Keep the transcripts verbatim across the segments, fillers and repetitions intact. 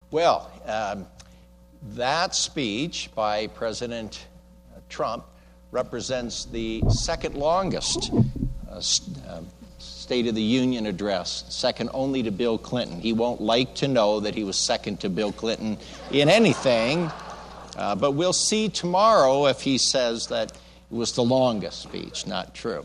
Well, um, that speech by President Trump represents the second longest uh, st- uh, State of the Union address, second only to Bill Clinton. He won't like to know that he was second to Bill Clinton in anything, uh, but we'll see tomorrow if he says that it was the longest speech. Not true.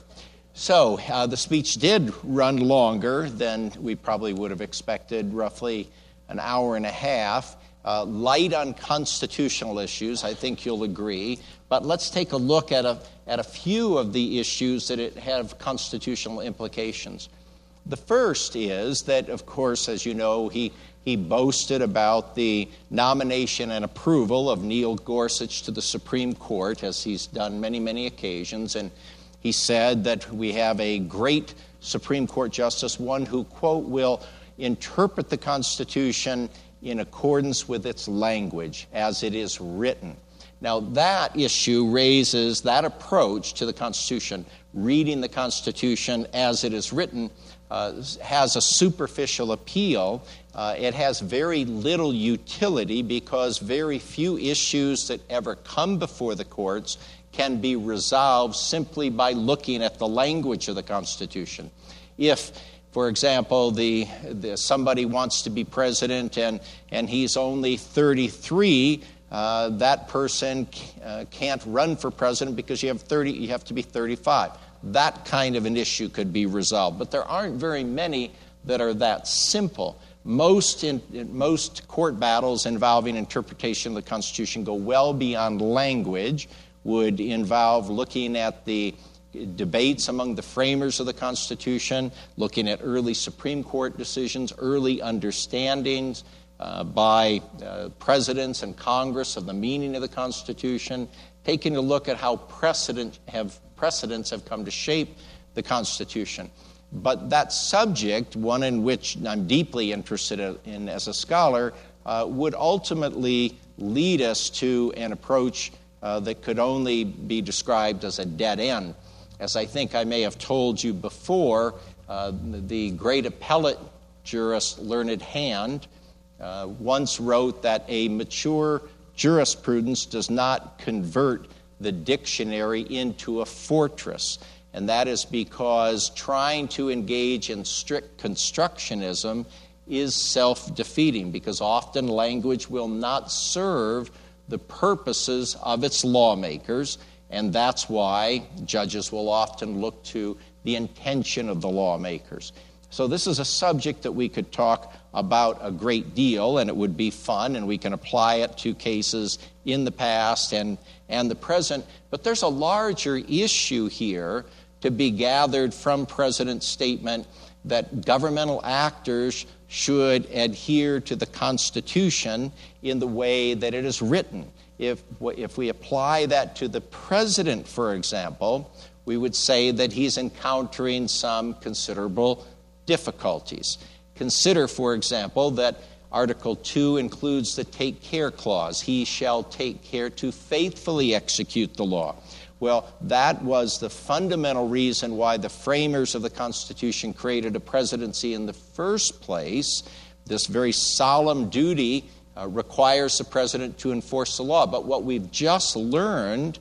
So uh, the speech did run longer than we probably would have expected, roughly an hour and a half. Uh, light on constitutional issues, I think you'll agree. But let's take a look at a, at a few of the issues that it have constitutional implications. The first is that, of course, as you know, he, he boasted about the nomination and approval of Neil Gorsuch to the Supreme Court, as he's done many, many occasions. And he said that we have a great Supreme Court justice, one who, quote, will interpret the Constitution in accordance with its language as it is written. Now, that issue raises that approach to the Constitution, reading the Constitution as it is written, uh, has a superficial appeal. Uh, it has very little utility because very few issues that ever come before the courts can be resolved simply by looking at the language of the Constitution. If For example, the, the somebody wants to be president and, and he's only thirty-three, uh, that person uh, can't run for president because you have thirty, you have to be thirty-five. That kind of an issue could be resolved, but there aren't very many that are that simple. Most in, in most court battles involving interpretation of the Constitution go well beyond language, would involve looking at the debates among the framers of the Constitution, looking at early Supreme Court decisions, early understandings uh, by uh, presidents and Congress of the meaning of the Constitution, taking a look at how precedent have, precedents have come to shape the Constitution. But that subject, one in which I'm deeply interested in as a scholar, uh, would ultimately lead us to an approach uh, that could only be described as a dead end. As I think I may have told you before, uh, the great appellate jurist Learned Hand uh, once wrote that a mature jurisprudence does not convert the dictionary into a fortress. And that is because trying to engage in strict constructionism is self-defeating, because often language will not serve the purposes of its lawmakers. And that's why judges will often look to the intention of the lawmakers. So this is a subject that we could talk about a great deal, and it would be fun, and we can apply it to cases in the past and, and the present. But there's a larger issue here to be gathered from President's statement that governmental actors should adhere to the Constitution in the way that it is written. If, if we apply that to the president, for example, we would say that he's encountering some considerable difficulties. Consider, for example, that Article two includes the take care clause. He shall take care to faithfully execute the law. Well, that was the fundamental reason why the framers of the Constitution created a presidency in the first place. This very solemn duty uh, requires the president to enforce the law. But what we've just learned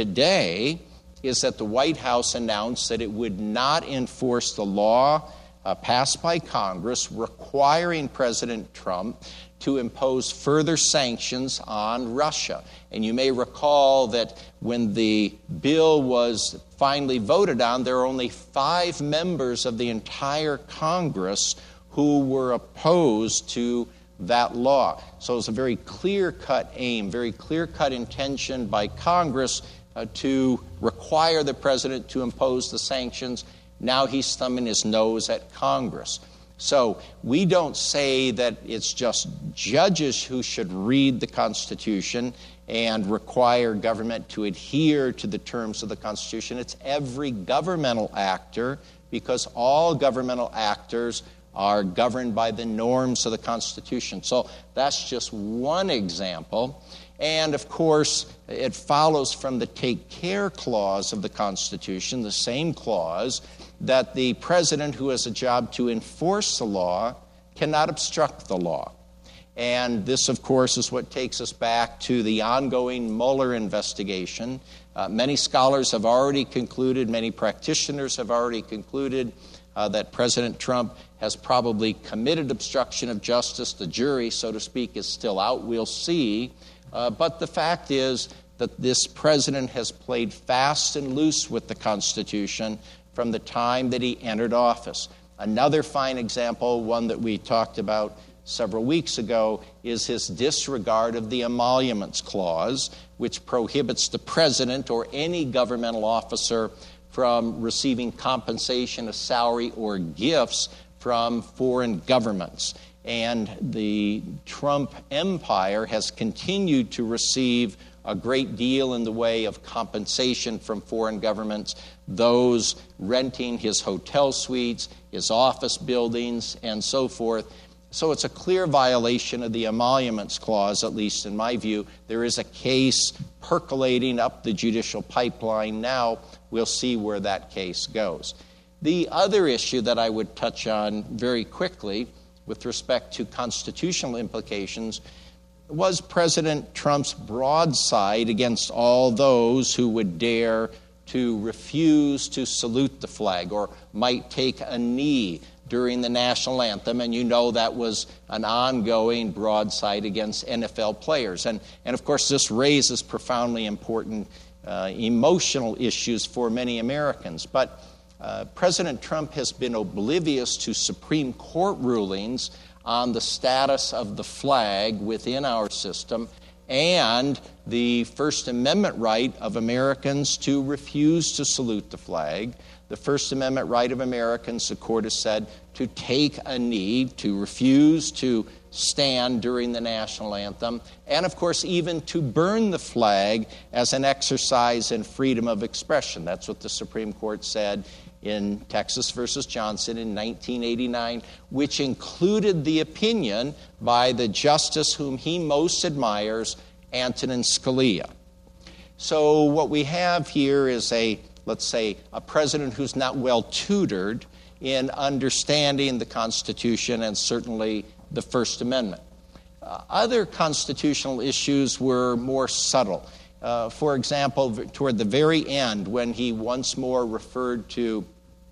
today is that the White House announced that it would not enforce the law uh, passed by Congress requiring President Trump to impose further sanctions on Russia. And you may recall that when the bill was finally voted on, there were only five members of the entire Congress who were opposed to that law. So it was a very clear-cut aim, very clear-cut intention by Congress uh, to require the president to impose the sanctions. Now he's thumbing his nose at Congress. So we don't say that it's just judges who should read the Constitution and require government to adhere to the terms of the Constitution. It's every governmental actor, because all governmental actors are governed by the norms of the Constitution. So that's just one example. And of course, it follows from the take care clause of the Constitution, the same clause, that the president who has a job to enforce the law cannot obstruct the law. And this, of course, is what takes us back to the ongoing Mueller investigation. Uh, many scholars have already concluded, many practitioners have already concluded uh, that President Trump has probably committed obstruction of justice. The jury, so to speak, is still out. We'll see. Uh, but the fact is that this president has played fast and loose with the Constitution from the time that he entered office. Another fine example, one that we talked about several weeks ago, is his disregard of the Emoluments Clause, which prohibits the president or any governmental officer from receiving compensation, a salary, or gifts from foreign governments. And the Trump empire has continued to receive a great deal in the way of compensation from foreign governments, those renting his hotel suites, his office buildings, and so forth. So it's a clear violation of the Emoluments Clause, at least in my view. There is a case percolating up the judicial pipeline now. We'll see where that case goes. The other issue that I would touch on very quickly with respect to constitutional implications was President Trump's broadside against all those who would dare to refuse to salute the flag or might take a knee during the national anthem, and you know that was an ongoing broadside against N F L players. And, and of course, this raises profoundly important uh, emotional issues for many Americans. But uh, President Trump has been oblivious to Supreme Court rulings on the status of the flag within our system and the First Amendment right of Americans to refuse to salute the flag, the First Amendment right of Americans, the court has said, to take a knee, to refuse to stand during the national anthem, and of course even to burn the flag as an exercise in freedom of expression. That's what the Supreme Court said in Texas versus Johnson in nineteen eighty-nine, which included the opinion by the justice whom he most admires, Antonin Scalia. So what we have here is a, let's say, a president who's not well tutored in understanding the Constitution and certainly the First Amendment. Uh, other constitutional issues were more subtle. Uh, for example, toward the very end, when he once more referred to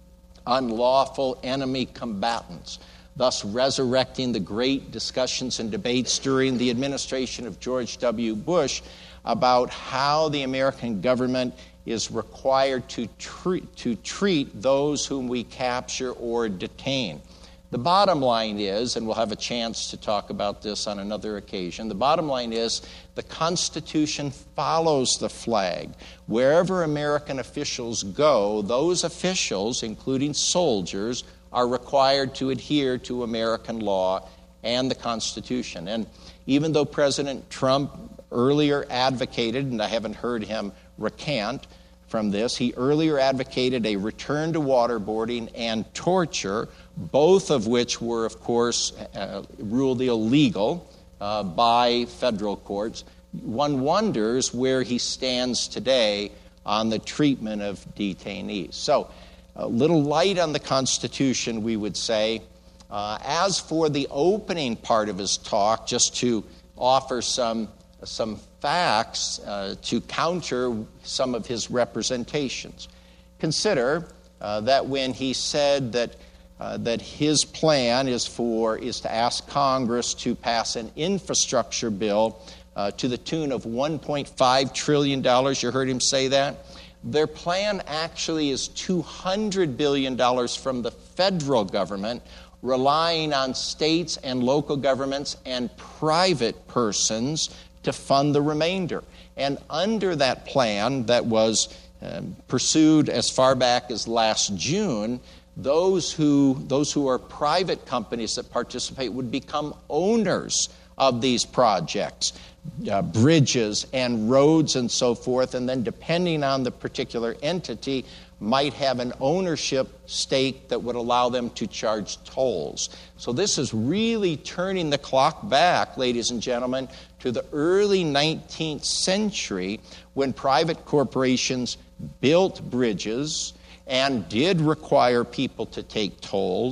unlawful enemy combatants, thus resurrecting the great discussions and debates during the administration of George W. Bush about how the American government is required to treat, to treat those whom we capture or detain. The bottom line is, and we'll have a chance to talk about this on another occasion, the bottom line is the Constitution follows the flag. Wherever American officials go, those officials, including soldiers, are required to adhere to American law and the Constitution. And even though President Trump earlier advocated, and I haven't heard him recant from this, he earlier advocated a return to waterboarding and torture, both of which were, of course, uh, ruled illegal uh, by federal courts. One wonders where he stands today on the treatment of detainees. So, a little light on the Constitution, we would say. Uh, as for the opening part of his talk, just to offer some some facts uh, to counter some of his representations. Consider uh, that when he said that uh, that his plan is for is to ask Congress to pass an infrastructure bill uh, to the tune of one point five trillion dollars. You heard him say that. Their plan actually is two hundred billion dollars from the federal government, relying on states and local governments and private persons to fund the remainder. And under that plan that was um, pursued as far back as last June, those who those who are private companies that participate would become owners of these projects, uh, bridges and roads and so forth, and then depending on the particular entity, might have an ownership stake that would allow them to charge tolls. So this is really turning the clock back, ladies and gentlemen, to the early nineteenth century when private corporations built bridges and did require people to take tolls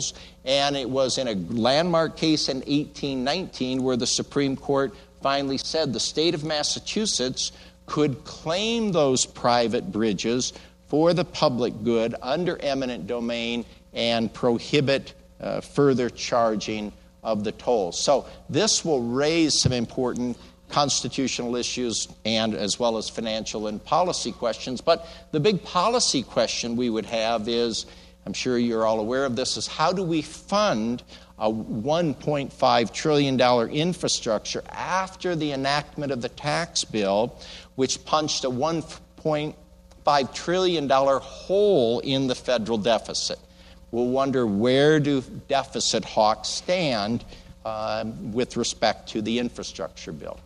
And it was in a landmark case in eighteen nineteen where the Supreme Court finally said the state of Massachusetts could claim those private bridges for the public good under eminent domain and prohibit uh, further charging of the tolls. So this will raise some important constitutional issues and as well as financial and policy questions. But the big policy question we would have is, I'm sure you're all aware of this, is how do we fund a one point five trillion dollars infrastructure after the enactment of the tax bill, which punched a one point five trillion dollars hole in the federal deficit. We'll wonder, where do deficit hawks stand uh, with respect to the infrastructure bill?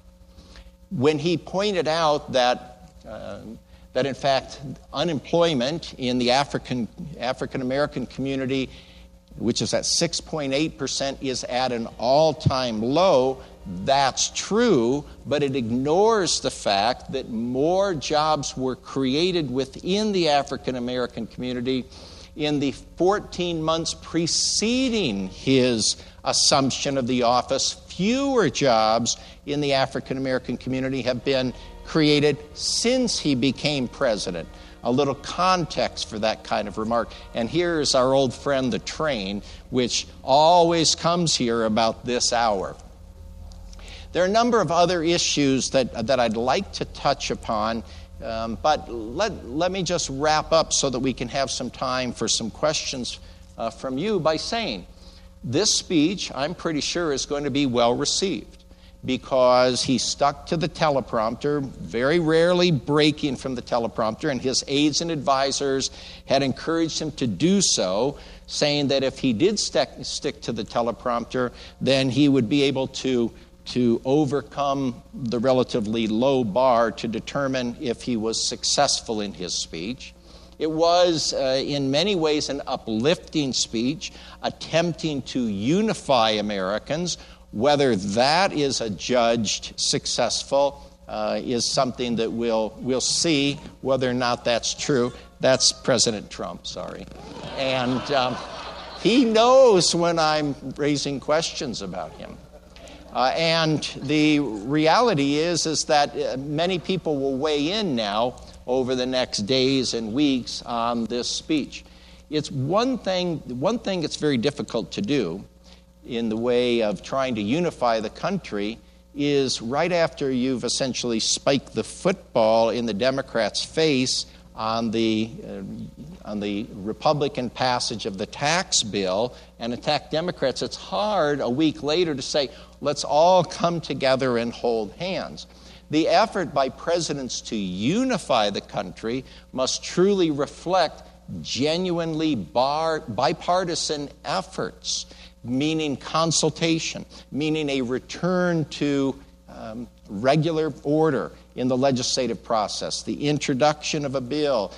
When he pointed out that uh, that in fact unemployment in the African African American community, which is at six point eight percent, is at an all-time low, that's true, but it ignores the fact that more jobs were created within the African American community in the fourteen months preceding his assumption of the office. Fewer jobs in the African American community have been created since he became president. A little context for that kind of remark. And here's our old friend, the train, which always comes here about this hour. There are a number of other issues that, that I'd like to touch upon, um, but let, let me just wrap up so that we can have some time for some questions uh, from you by saying, this speech, I'm pretty sure, is going to be well received, because he stuck to the teleprompter, very rarely breaking from the teleprompter, and his aides and advisors had encouraged him to do so, saying that if he did stick, stick to the teleprompter, then he would be able to, to overcome the relatively low bar to determine if he was successful in his speech. It was, uh, in many ways, an uplifting speech, attempting to unify Americans. Whether that is adjudged successful uh, is something that we'll we'll see whether or not that's true. That's President Trump, sorry. And um, he knows when I'm raising questions about him. Uh, and the reality is, is that uh, many people will weigh in now over the next days and weeks on this speech. It's one thing, one thing that's very difficult to do in the way of trying to unify the country is right after you've essentially spiked the football in the Democrats' face on the uh, on the Republican passage of the tax bill and attack Democrats, it's hard a week later to say, let's all come together and hold hands. The effort by presidents to unify the country must truly reflect genuinely bar, bipartisan efforts, meaning consultation, meaning a return to um, regular order in the legislative process, the introduction of a bill,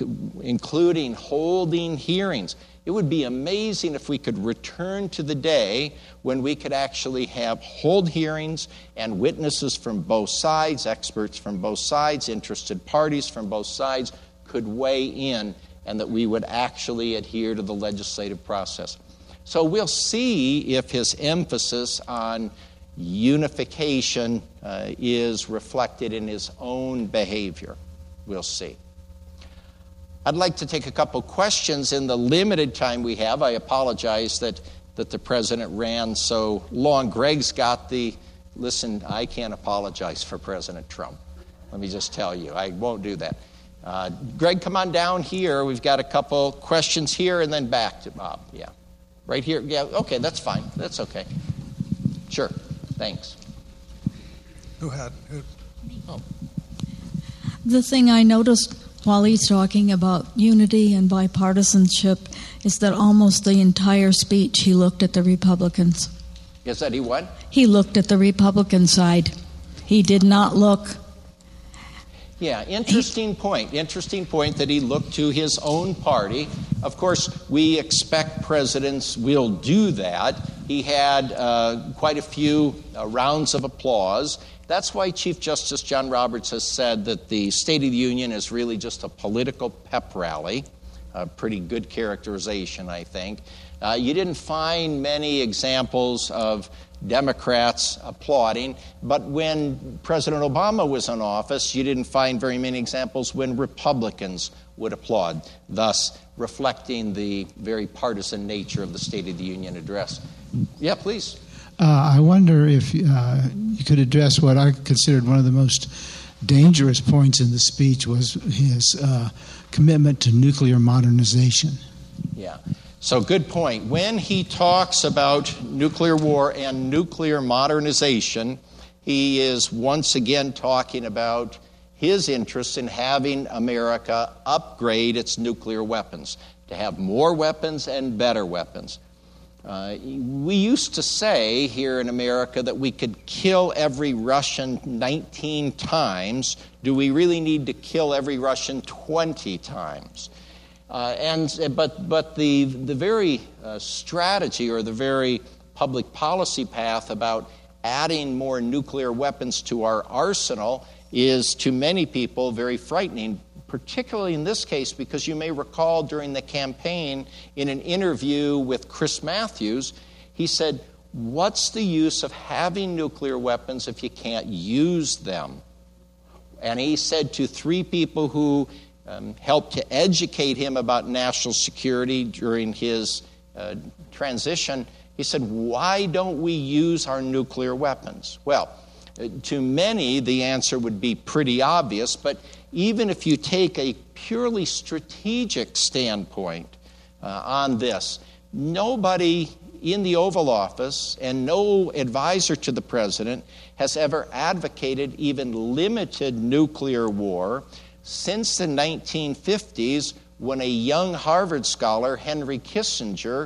including holding hearings. It would be amazing if we could return to the day when we could actually have hold hearings and witnesses from both sides, experts from both sides, interested parties from both sides could weigh in, and that we would actually adhere to the legislative process. So we'll see if his emphasis on unification uh, is reflected in his own behavior. We'll see. I'd like to take a couple questions in the limited time we have. I apologize that, that the president ran so long. Greg's got the, listen, I can't apologize for President Trump. Let me just tell you, I won't do that. Uh, Greg, come on down here. We've got a couple questions here and then back to Bob. Yeah. Right here? Yeah, okay, that's fine. That's okay. Sure. Thanks. Who had? Who? Oh. The thing I noticed while he's talking about unity and bipartisanship is that almost the entire speech he looked at the Republicans. Is that he what? He looked at the Republican side. He did not look. Yeah, interesting point. Interesting point that he looked to his own party. Of course, we expect presidents will do that. He had uh, quite a few uh, rounds of applause. That's why Chief Justice John Roberts has said that the State of the Union is really just a political pep rally. a pretty good characterization, I think. Uh, you didn't find many examples of Democrats applauding, but when President Obama was in office, you didn't find very many examples when Republicans would applaud, thus reflecting the very partisan nature of the State of the Union address. Yeah, please. Uh, I wonder if uh, you could address what I considered one of the most dangerous points in the speech was his uh, commitment to nuclear modernization. Yeah. So good point. When he talks about nuclear war and nuclear modernization, he is once again talking about his interest in having America upgrade its nuclear weapons, to have more weapons and better weapons. Uh, we used to say here in America that we could kill every Russian nineteen times. Do we really need to kill every Russian twenty times? Uh, and but but the the very uh, strategy or the very public policy path about adding more nuclear weapons to our arsenal is to many people very frightening, particularly in this case because you may recall during the campaign in an interview with Chris Matthews, he said, "What's the use of having nuclear weapons if you can't use them?" And he said to three people who Um, helped to educate him about national security during his uh, transition, he said, "Why don't we use our nuclear weapons?" Well, uh, to many, the answer would be pretty obvious, but even if you take a purely strategic standpoint uh, on this, nobody in the Oval Office and no advisor to the president has ever advocated even limited nuclear war since the nineteen fifties, when a young Harvard scholar, Henry Kissinger,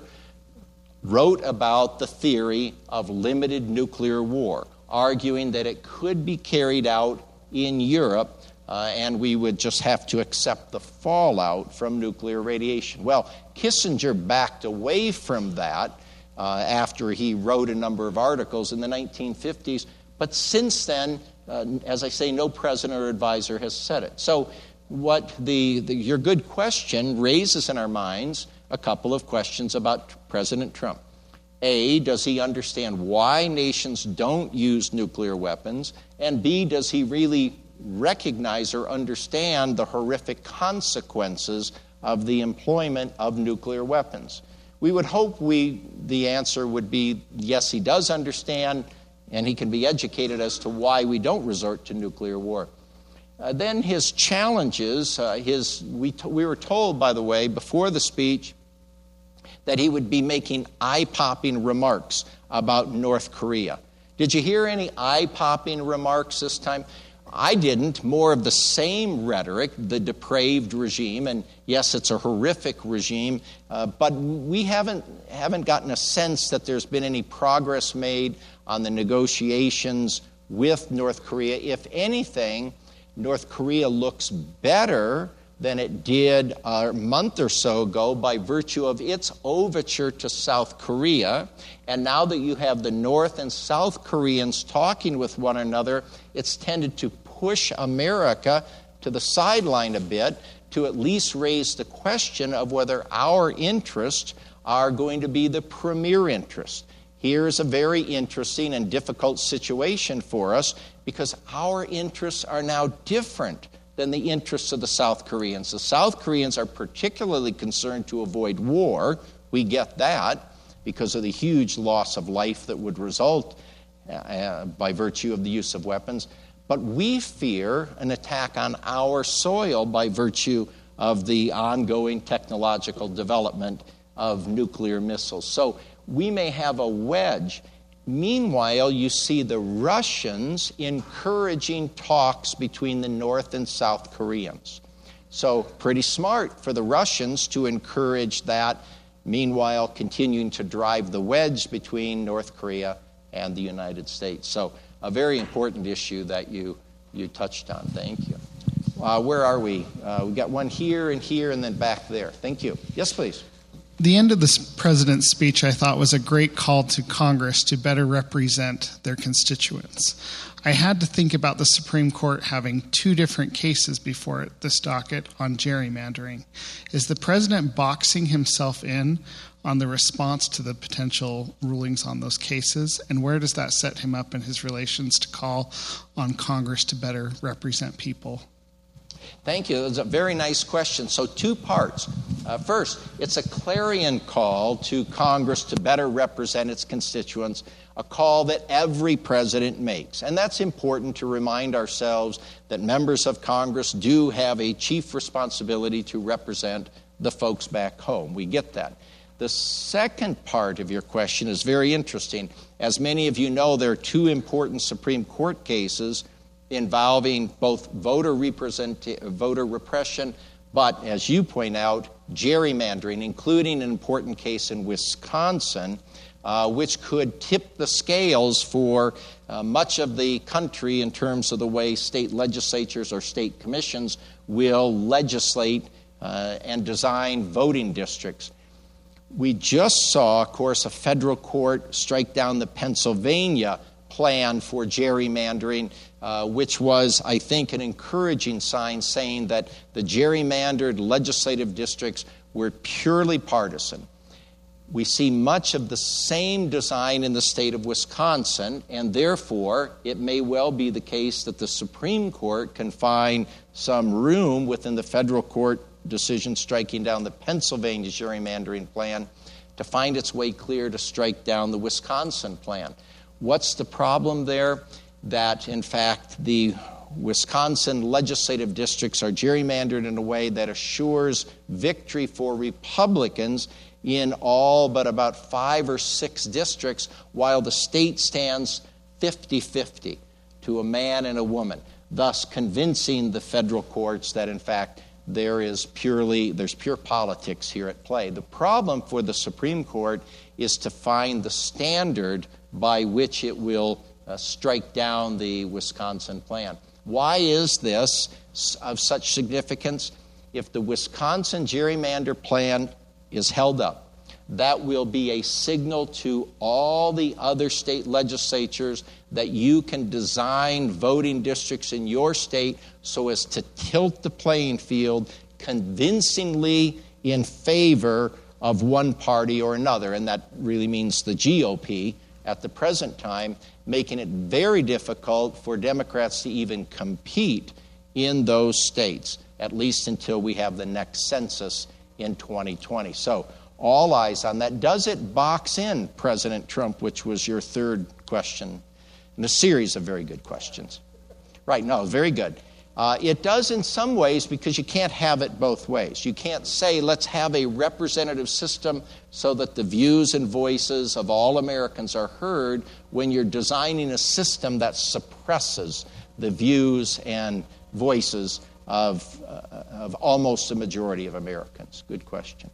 wrote about the theory of limited nuclear war, arguing that it could be carried out in Europe, uh, and we would just have to accept the fallout from nuclear radiation. Well, Kissinger backed away from that uh, after he wrote a number of articles in the nineteen fifties, but since then, Uh, as I say, no president or advisor has said it. So what the, the your good question raises in our minds a couple of questions about President Trump. A, does he understand why nations don't use nuclear weapons? And B, does he really recognize or understand the horrific consequences of the employment of nuclear weapons? We would hope we the answer would be yes, he does understand, and he can be educated as to why we don't resort to nuclear war. Uh, then his challenges, uh, his we, t- we were told, by the way, before the speech, that he would be making eye-popping remarks about North Korea. Did you hear any eye-popping remarks this time? I didn't. More of the same rhetoric, the depraved regime, and yes, it's a horrific regime, uh, but we haven't haven't gotten a sense that there's been any progress made on the negotiations with North Korea. If anything, North Korea looks better than it did a month or so ago by virtue of its overture to South Korea. And now that you have the North and South Koreans talking with one another, it's tended to push America to the sideline a bit to at least raise the question of whether our interests are going to be the premier interest. Here is a very interesting and difficult situation for us because our interests are now different than the interests of the South Koreans. The South Koreans are particularly concerned to avoid war. We get that because of the huge loss of life that would result uh, by virtue of the use of weapons. But we fear an attack on our soil by virtue of the ongoing technological development of nuclear missiles. So we may have a wedge. Meanwhile, you see the Russians encouraging talks between the North and South Koreans. So pretty smart for the Russians to encourage that, meanwhile continuing to drive the wedge between North Korea and the United States. So a very important issue that you, you touched on. Thank you. Uh, where are we? Uh, we got one here and here and then back there. Thank you. Yes, please. The end of the president's speech, I thought, was a great call to Congress to better represent their constituents. I had to think about the Supreme Court having two different cases before it, this docket on gerrymandering. Is the president boxing himself in on the response to the potential rulings on those cases? And where does that set him up in his relations to call on Congress to better represent people? Thank you. That's a very nice question. So two parts. Uh, first, it's a clarion call to Congress to better represent its constituents, a call that every president makes. And that's important to remind ourselves that members of Congress do have a chief responsibility to represent the folks back home. We get that. The second part of your question is very interesting. As many of you know, there are two important Supreme Court cases involving both voter represent voter repression, but as you point out, gerrymandering, including an important case in Wisconsin, uh, which could tip the scales for uh, much of the country in terms of the way state legislatures or state commissions will legislate uh, and design voting districts. We just saw, of course, a federal court strike down the Pennsylvania plan for gerrymandering, uh, which was, I think, an encouraging sign saying that the gerrymandered legislative districts were purely partisan. We see much of the same design in the state of Wisconsin, and therefore it may well be the case that the Supreme Court can find some room within the federal court decision striking down the Pennsylvania gerrymandering plan to find its way clear to strike down the Wisconsin plan. What's the problem there? That, in fact, the Wisconsin legislative districts are gerrymandered in a way that assures victory for Republicans in all but about five or six districts, while the state stands fifty-fifty to a man and a woman, thus convincing the federal courts that, in fact, there is purely, there's pure politics here at play. The problem for the Supreme Court is to find the standard by which it will uh, strike down the Wisconsin plan. Why is this of such significance? If the Wisconsin gerrymander plan is held up, that will be a signal to all the other state legislatures that you can design voting districts in your state so as to tilt the playing field convincingly in favor of one party or another, and that really means the G O P at the present time, making it very difficult for Democrats to even compete in those states, at least until we have the next census in twenty twenty. So all eyes on that. Does it box in President Trump, which was your third question in a series of very good questions? Right, no, very good. Uh, it does in some ways because you can't have it both ways. You can't say, let's have a representative system so that the views and voices of all Americans are heard when you're designing a system that suppresses the views and voices of, uh, of almost a majority of Americans. Good question.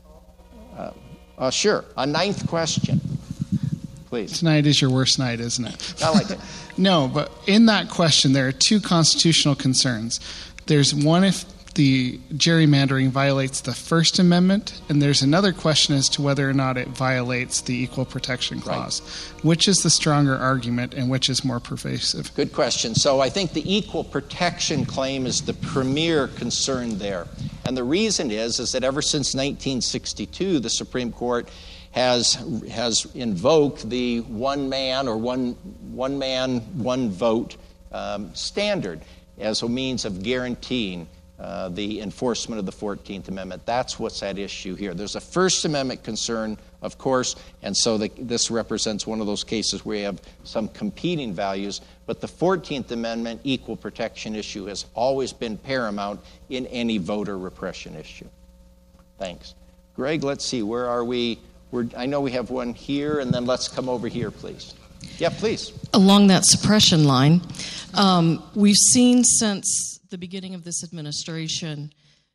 Uh, uh, sure, a ninth question. Please. Tonight is your worst night, isn't it? I like it. No, but in that question, there are two constitutional concerns. There's one if the gerrymandering violates the First Amendment, and there's another question as to whether or not it violates the Equal Protection Clause. Right. Which is the stronger argument, and which is more pervasive? Good question. So I think the equal protection claim is the premier concern there. And the reason is, is that ever since nineteen sixty-two, the Supreme Court has has invoked the one man or one one man, one vote um, standard as a means of guaranteeing uh, the enforcement of the fourteenth Amendment. That's what's at issue here. There's a First Amendment concern, of course, and so the, this represents one of those cases where you have some competing values, but the fourteenth Amendment equal protection issue has always been paramount in any voter repression issue. Thanks. Greg, let's see, where are we? We're, I know we have one here, and then let's come over here, please. Yeah, please. Along that suppression line, um, we've seen since the beginning of this administration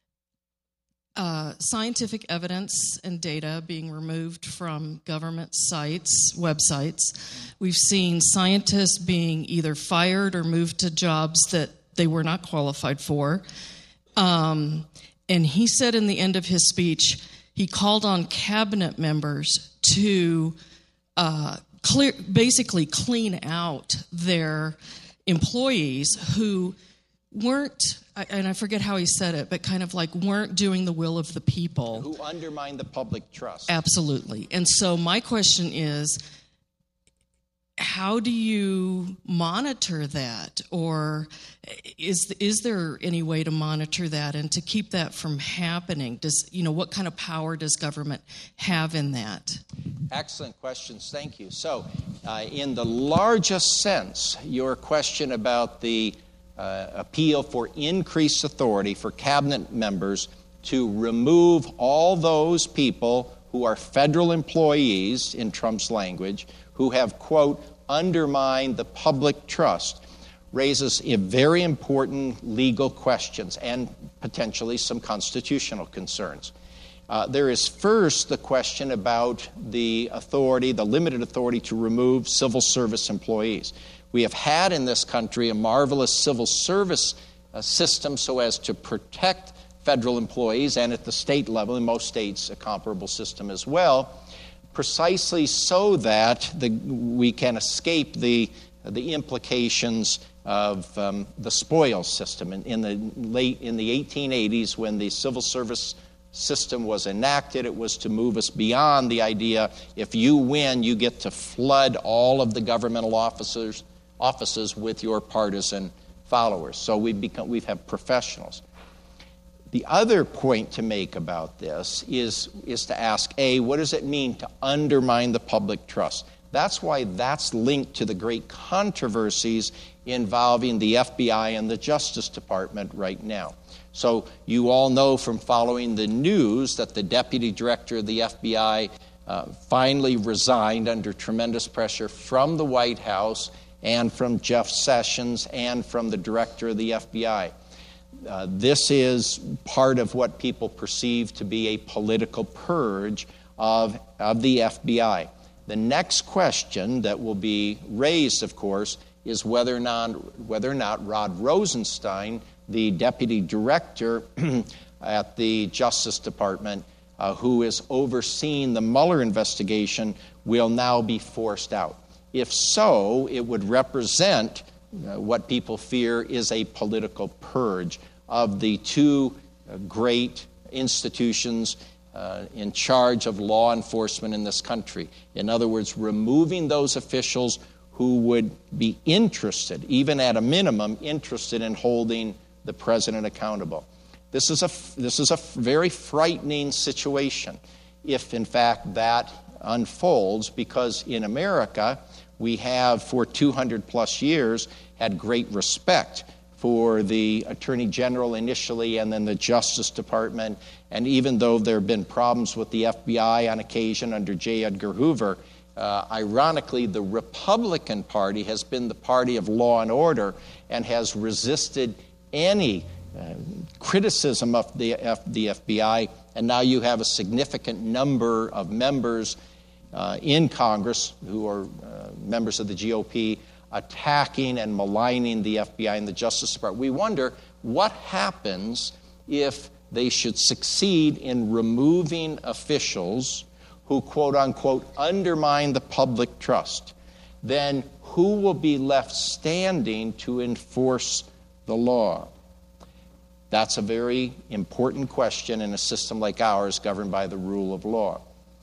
uh, scientific evidence and data being removed from government sites, websites. We've seen scientists being either fired or moved to jobs that they were not qualified for. Um, and he said in the end of his speech, he called on cabinet members to uh, clear, basically clean out their employees who weren't, and I forget how he said it, but kind of like weren't doing the will of the people. Who undermine the public trust. Absolutely. And so my question is, how do you monitor that? Or is is there any way to monitor that and to keep that from happening? Does, you know, what kind of power does government have in that? Excellent questions. Thank you. So, uh, in the largest sense, your question about the uh, appeal for increased authority for cabinet members to remove all those people who are federal employees, in Trump's language, who have, quote, undermined the public trust, raises a very important legal questions and potentially some constitutional concerns. Uh, there is first the question about the authority, the limited authority to remove civil service employees. We have had in this country a marvelous civil service uh, system so as to protect federal employees, and at the state level, in most states, a comparable system as well, precisely so that the, we can escape the, the implications of um, the spoils system. In, in the late in the eighteen eighties, when the civil service system was enacted, it was to move us beyond the idea, if you win, you get to flood all of the governmental officers offices with your partisan followers. So we've become we've had professionals. The other point to make about this is, is to ask, A, what does it mean to undermine the public trust? That's why that's linked to the great controversies involving the F B I and the Justice Department right now. So you all know from following the news that the deputy director of the F B I uh, finally resigned under tremendous pressure from the White House and from Jeff Sessions and from the director of the F B I. Uh, this is part of what people perceive to be a political purge of, of the F B I. The next question that will be raised, of course, is whether or not, whether or not Rod Rosenstein, the deputy director at the Justice Department, uh, who is overseeing the Mueller investigation, will now be forced out. If so, it would represent Uh, what people fear is a political purge of the two uh, great institutions uh, in charge of law enforcement in this country. In other words, removing those officials who would be interested, even at a minimum, interested in holding the president accountable. This is a, this is a very frightening situation if, in fact, that unfolds, because in America, we have, for two hundred plus years, had great respect for the Attorney General initially and then the Justice Department. And even though there have been problems with the F B I on occasion under J. Edgar Hoover, uh, ironically, the Republican Party has been the party of law and order and has resisted any uh, criticism of the, F- the F B I. And now you have a significant number of members Uh, in Congress, who are uh, members of the G O P, attacking and maligning the F B I and the Justice Department. We wonder what happens if they should succeed in removing officials who, quote unquote, undermine the public trust. Then who will be left standing to enforce the law? That's a very important question in a system like ours governed by the rule of law.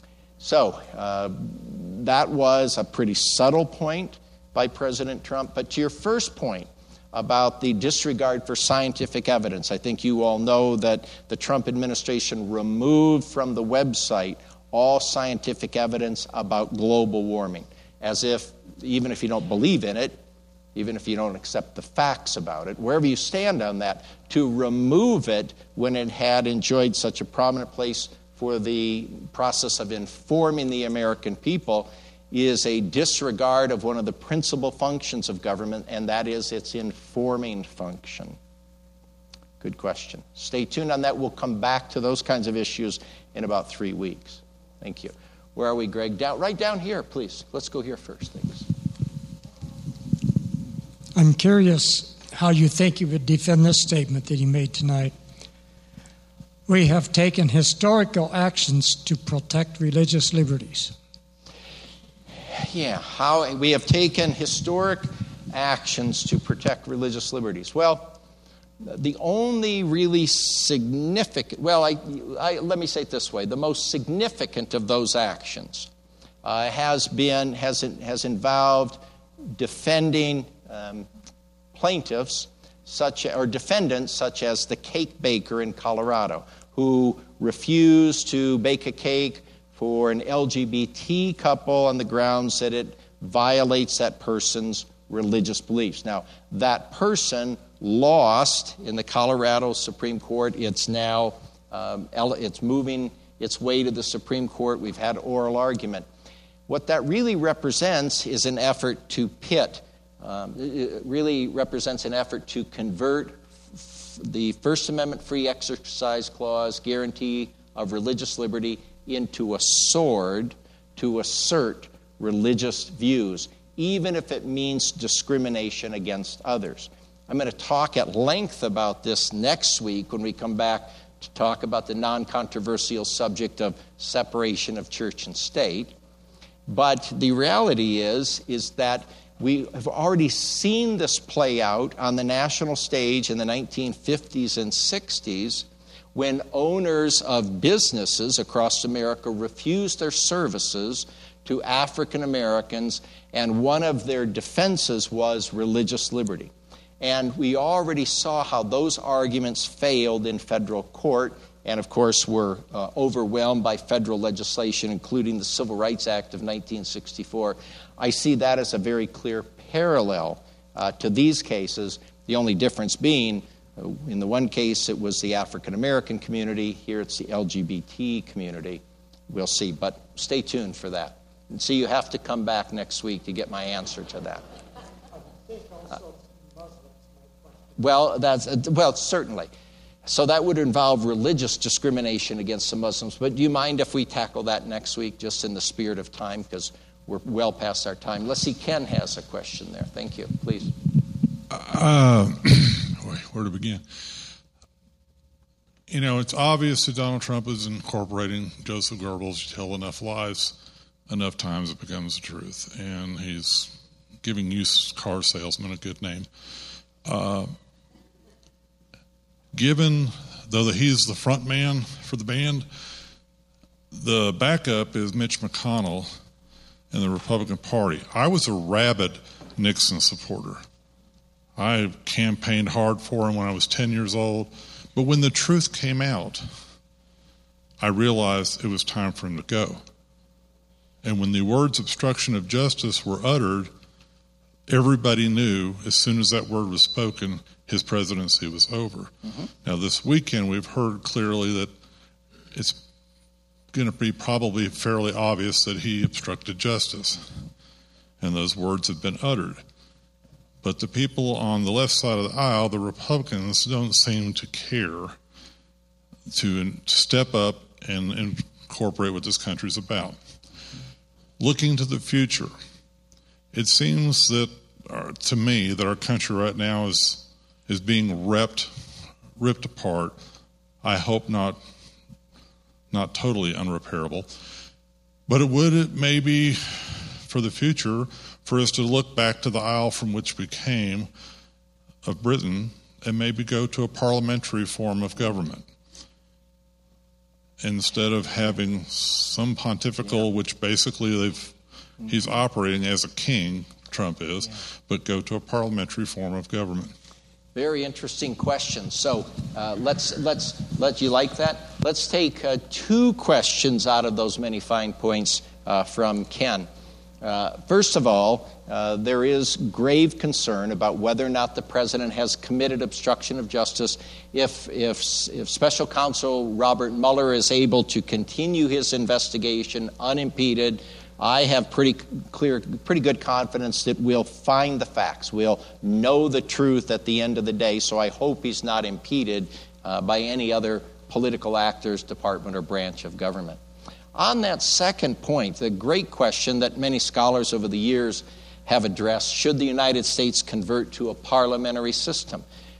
So uh, that was a pretty subtle point by President Trump. But to your first point about the disregard for scientific evidence, I think you all know that the Trump administration removed from the website all scientific evidence about global warming, as if, even if you don't believe in it, even if you don't accept the facts about it, wherever you stand on that, to remove it when it had enjoyed such a prominent place for the process of informing the American people is a disregard of one of the principal functions of government, and that is its informing function. Good question. Stay tuned on that. We'll come back to those kinds of issues in about three weeks. Thank you. Where are we, Greg? Down, right down here, please. Let's go here first. Thanks. I'm curious how you think you would defend this statement that he made tonight. we have taken historical actions to protect religious liberties. Yeah, how we have taken historic actions to protect religious liberties. Well, the only really significant, well, I, I, let me say it this way, the most significant of those actions uh, has been, has, has involved defending um, plaintiffs such, or defendants such as the cake baker in Colorado, who refused to bake a cake for an L G B T couple on the grounds that it violates that person's religious beliefs. Now, that person lost in the Colorado Supreme Court. It's now um, it's moving its way to the Supreme Court. We've had oral argument. What that really represents is an effort to pit. Um, it really represents an effort to convert f- the First Amendment free exercise clause, guarantee of religious liberty, into a sword to assert religious views, even if it means discrimination against others. I'm going to talk at length about this next week when we come back to talk about the non-controversial subject of separation of church and state. But the reality is, is that we have already seen this play out on the national stage in the nineteen fifties and sixties when owners of businesses across America refused their services to African Americans, and one of their defenses was religious liberty. And we already saw how those arguments failed in federal court, and of course were uh, overwhelmed by federal legislation, including the Civil Rights Act of nineteen sixty-four. I see that as a very clear parallel uh, to these cases, the only difference being, uh, in the one case it was the African American community, here it's the L G B T community. We'll see, but stay tuned for that. And see, you have to come back next week to get my answer to that. Uh, well, that's uh, well, certainly. So that would involve religious discrimination against the Muslims. But do you mind if we tackle that next week, just in the spirit of time, because we're well past our time? Let's see, Ken has a question there. Thank you. Please. Uh, where to begin? You know, it's obvious that Donald Trump is incorporating Joseph Goebbels. You tell enough lies, enough times it becomes the truth. And he's giving used car salesmen a good name. Uh, given, though that he's the front man for the band, the backup is Mitch McConnell in the Republican Party. I was a rabid Nixon supporter. I campaigned hard for him when I was ten years old. But when the truth came out, I realized it was time for him to go. And when the words obstruction of justice were uttered, everybody knew as soon as that word was spoken, his presidency was over. Mm-hmm. Now, this weekend, we've heard clearly that it's going to be probably fairly obvious that he obstructed justice. And those words have been uttered. But the people on the left side of the aisle, the Republicans, don't seem to care to step up and incorporate what this country is about. Looking to the future, it seems that, uh, to me, that our country right now is is being ripped, ripped apart. I hope not, not totally unrepairable, but it would maybe for the future for us to look back to the aisle from which we came of Britain and maybe go to a parliamentary form of government instead of having some pontifical, which basically they've he's operating as a king, Trump is, yeah. but go to a parliamentary form of government. Very interesting question. So uh, let's let's let you like that. Let's take uh, two questions out of those many fine points uh, from Ken. Uh, first of all, uh, there is grave concern about whether or not the president has committed obstruction of justice. If if if Special Counsel Robert Mueller is able to continue his investigation unimpeded, I have pretty clear, pretty good confidence that we'll find the facts. We'll know the truth at the end of the day, so I hope he's not impeded uh, by any other political actors, department, or branch of government. On that second point, the great question that many scholars over the years have addressed, should the United States convert to a parliamentary system?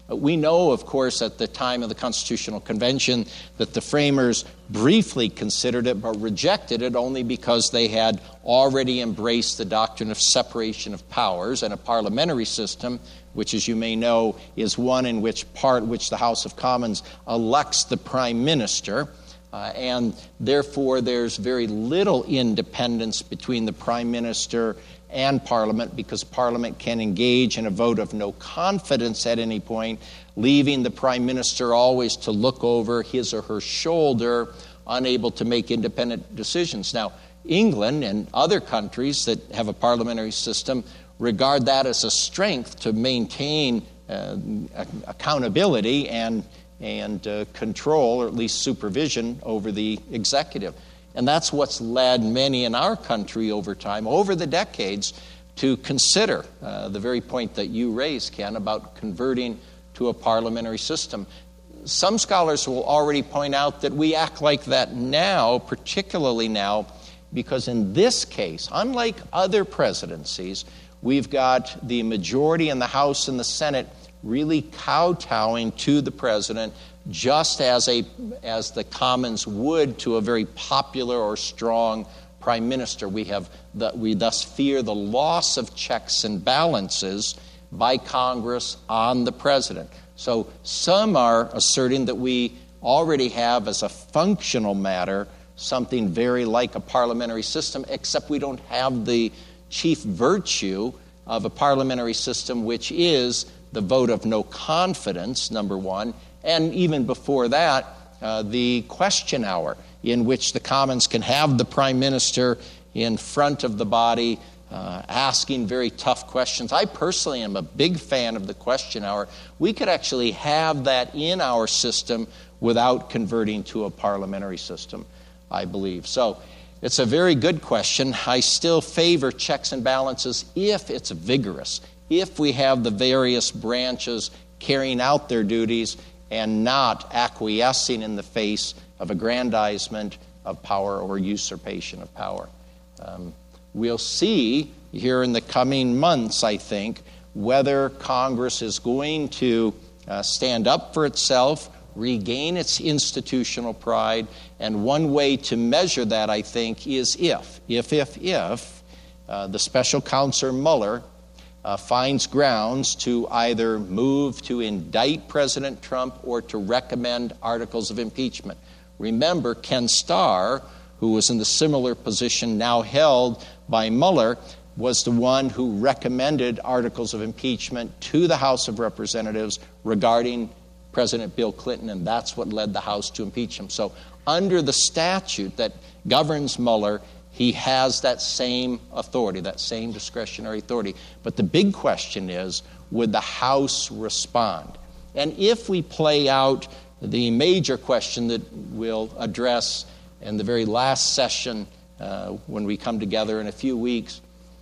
We know, of course, at the time of the Constitutional Convention that the framers briefly considered it but rejected it only because they had already embraced the doctrine of separation of powers and a parliamentary system, which, as you may know, is one in which part which the House of Commons elects the Prime Minister. Uh, and therefore, there's very little independence between the Prime Minister and Parliament, because Parliament can engage in a vote of no confidence at any point, leaving the Prime Minister always to look over his or her shoulder, unable to make independent decisions. Now, England and other countries that have a parliamentary system regard that as a strength to maintain uh, accountability and and uh, control, or at least supervision, over the executive. And that's what's led many in our country over time, over the decades, to consider uh, the very point that you raised, Ken, about converting to a parliamentary system. Some scholars will already point out that we act like that now, particularly now, because in this case, unlike other presidencies, we've got the majority in the House and the Senate really kowtowing to the president, just as a as the Commons would to a very popular or strong prime minister. We have the, we thus fear the loss of checks and balances by Congress on the president. So some are asserting that we already have, as a functional matter, something very like a parliamentary system, except we don't have the chief virtue of a parliamentary system, which is the vote of no confidence, number one, and even before that, uh, the question hour, in which the Commons can have the Prime Minister in front of the body uh, asking very tough questions. I personally am a big fan of the question hour. We could actually have that in our system without converting to a parliamentary system, I believe. So it's a very good question. I still favor checks and balances if it's vigorous, if we have the various branches carrying out their duties and not acquiescing in the face of aggrandizement of power or usurpation of power. Um, we'll see here in the coming months, I think, whether Congress is going to uh, stand up for itself, regain its institutional pride, and one way to measure that, I think, is if, if, if, if uh, the special counsel Mueller Uh, finds grounds to either move to indict President Trump or to recommend articles of impeachment. Remember, Ken Starr, who was in the similar position now held by Mueller, was the one who recommended articles of impeachment to the House of Representatives regarding President Bill Clinton, and that's what led the House to impeach him. So under the statute that governs Mueller, he has that same authority, that same discretionary authority. But the big question is, would the House respond? And if we play out the major question that we'll address in the very last session uh, when we come together in a few weeks,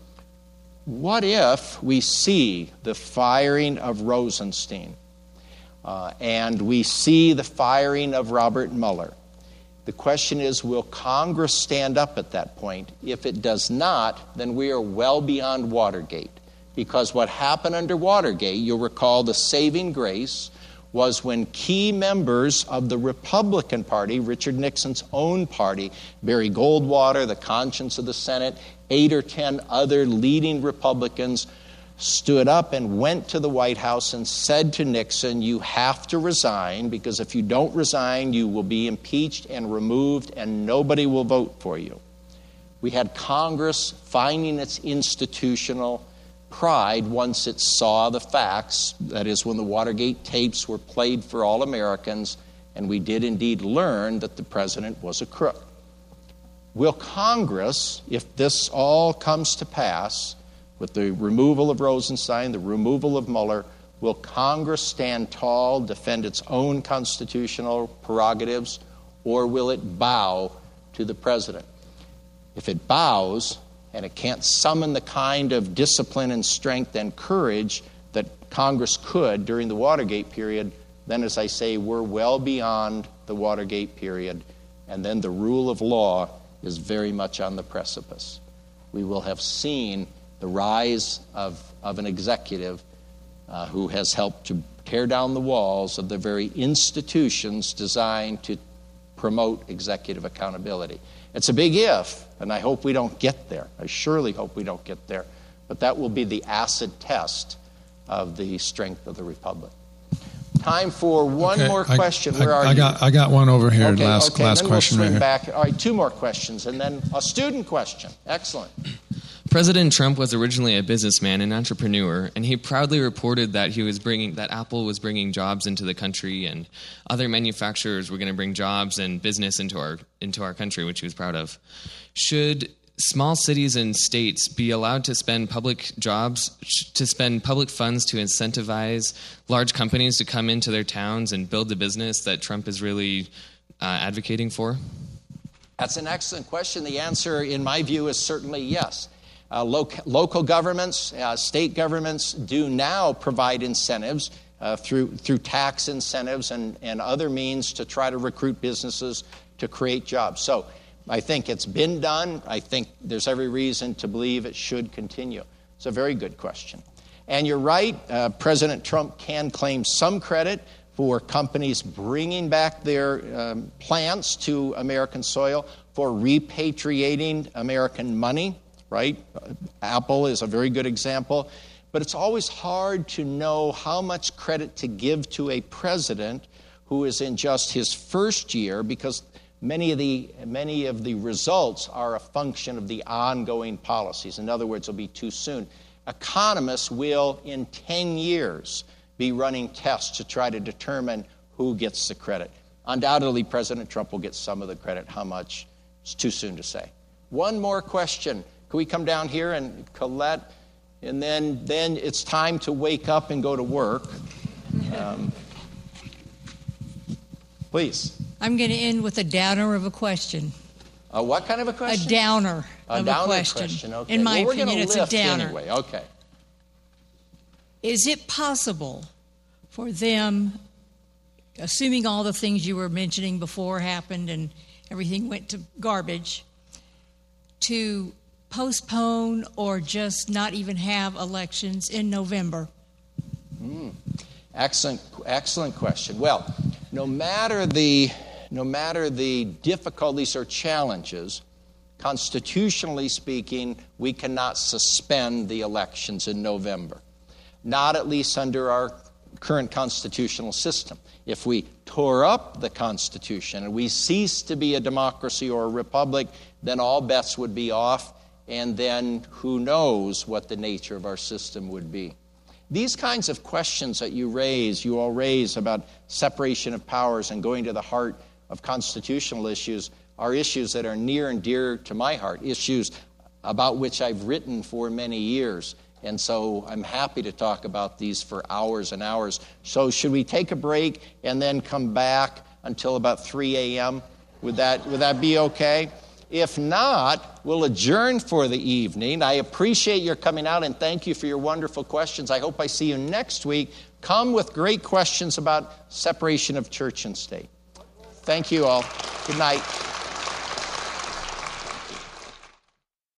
what if we see the firing of Rosenstein uh, and we see the firing of Robert Mueller? The question is, will Congress stand up at that point? If it does not, then we are well beyond Watergate. Because what happened under Watergate, you'll recall the saving grace, was when key members of the Republican Party, Richard Nixon's own party, Barry Goldwater, the conscience of the Senate, eight or ten other leading Republicans, stood up and went to the White House and said to Nixon, you have to resign, because if you don't resign, you will be impeached and removed and nobody will vote for you. We had Congress finding its institutional pride once it saw the facts, that is, when the Watergate tapes were played for all Americans, and we did indeed learn that the president was a crook. Will Congress, if this all comes to pass, with the removal of Rosenstein, the removal of Mueller, will Congress stand tall, defend its own constitutional prerogatives, or will it bow to the president? If it bows, and it can't summon the kind of discipline and strength and courage that Congress could during the Watergate period, then, as I say, we're well beyond the Watergate period, and then the rule of law is very much on the precipice. We will have seen the rise of, of an executive uh, who has helped to tear down the walls of the very institutions designed to promote executive accountability. It's a big if, and I hope we don't get there. I surely hope we don't get there. But that will be the acid test of the strength of the republic. Time for one okay, more question. I, Where I, are I you? Got, I got one over here. Okay, last okay, last then question we'll swing right back. All right, two more questions, and then a student question. Excellent. President Trump was originally a businessman and entrepreneur, and he proudly reported that he was bringing that Apple was bringing jobs into the country, and other manufacturers were going to bring jobs and business into our into our country, which he was proud of. Should small cities and states be allowed to spend public jobs to spend public funds to incentivize large companies to come into their towns and build the business that Trump is really uh, advocating for? That's an excellent question. The answer, in my view, is certainly yes. Uh, lo- local governments, uh, state governments do now provide incentives uh, through through tax incentives and, and other means to try to recruit businesses to create jobs. So I think it's been done. I think there's every reason to believe it should continue. It's a very good question. And you're right, uh, President Trump can claim some credit for companies bringing back their um, plants to American soil, for repatriating American money. Right? Apple is a very good example. But it's always hard to know how much credit to give to a president who is in just his first year, because many of the many of the results are a function of the ongoing policies. In other words, it'll be too soon. Economists will, in ten years, be running tests to try to determine who gets the credit. Undoubtedly, President Trump will get some of the credit. How much? It's too soon to say. One more question. Can we come down here and Colette? And then, then it's time to wake up and go to work. Um, please. I'm going to end with a downer of a question. Uh, what kind of a question? A downer a of downer a question. question. Okay. In my well, we're opinion, it's a downer. Anyway. Okay. Is it possible for them, assuming all the things you were mentioning before happened and everything went to garbage, to postpone or just not even have elections in November? Mm. Excellent, excellent question. Well, no matter the no matter the difficulties or challenges, constitutionally speaking, we cannot suspend the elections in November. Not at least under our current constitutional system. If we tore up the Constitution and we ceased to be a democracy or a republic, then all bets would be off, and then who knows what the nature of our system would be. These kinds of questions that you raise, you all raise about separation of powers and going to the heart of constitutional issues, are issues that are near and dear to my heart, issues about which I've written for many years. And so I'm happy to talk about these for hours and hours. So should we take a break and then come back until about three a.m.? Would that, would that be okay? If not, we'll adjourn for the evening. I appreciate your coming out and thank you for your wonderful questions. I hope I see you next week. Come with great questions about separation of church and state. Thank you all. Good night.